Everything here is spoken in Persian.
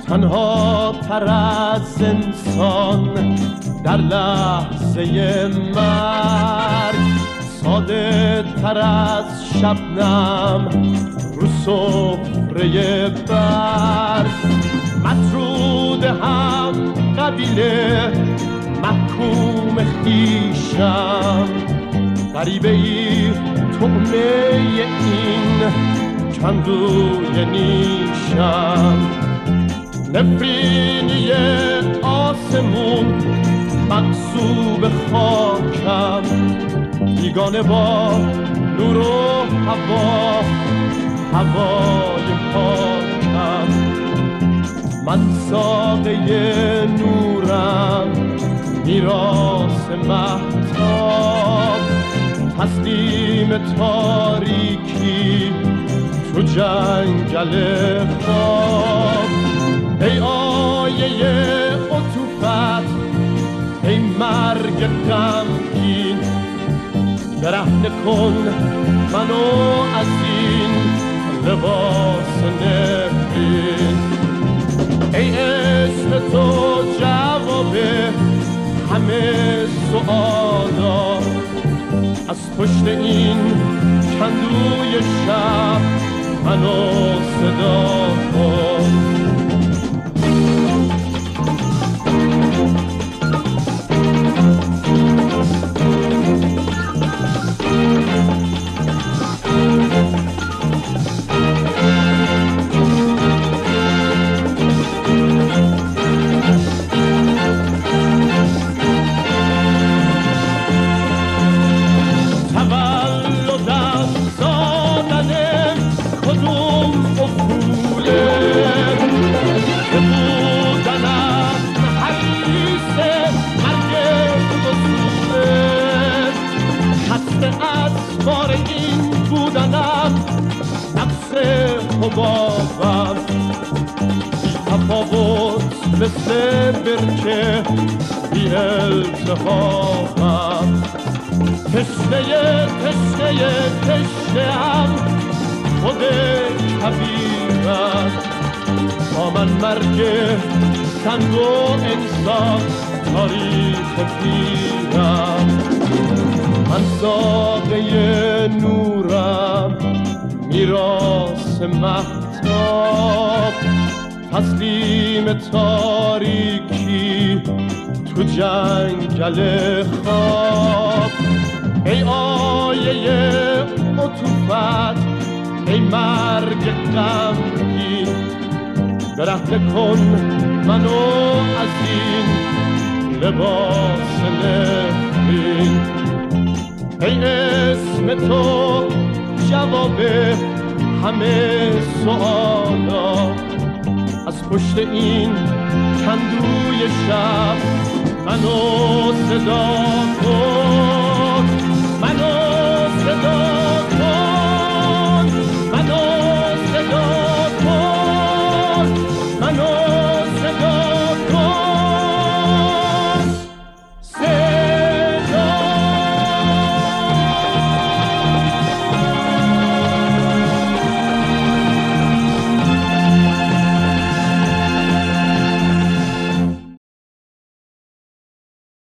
تنها تر از انسان در لحظه مرگ، ساده تر از شبنم رو سفره برگ، مطرود هم قبیله محکوم خویشم، غریبه ای طعمه این کندوی نیشم، نفرینی آسمون مقصوب خاکم، بیگانه با نور و هوا هوای پاکم، من ساقه نورم میراث مهتاب، تسلیم تاریکی تو جنگل خواب، ای آیه عطوفت ای مرگ غمگین، برهنه کن منو از این لباس نفرین، ای اسم تو جواب همه سوالا، از پشت این کندوی شب منو صدا کن. حبابم بی تفاوت مثل برکه بی التهابم، تشنه‌ام خود کبیرم، با من مرگ سنگ و انسان تاریخ پیرم، من ساقه نورم میراث مهتاب، تسلیم تاریکی تو جنگل خواب، ای آیه عطوفت ای مرگ غمگین، برهنه کن منو از این لباس نفرین، ای اسم تو جواب همه سوالا، از پشت این کندوی شب منو صدا کن.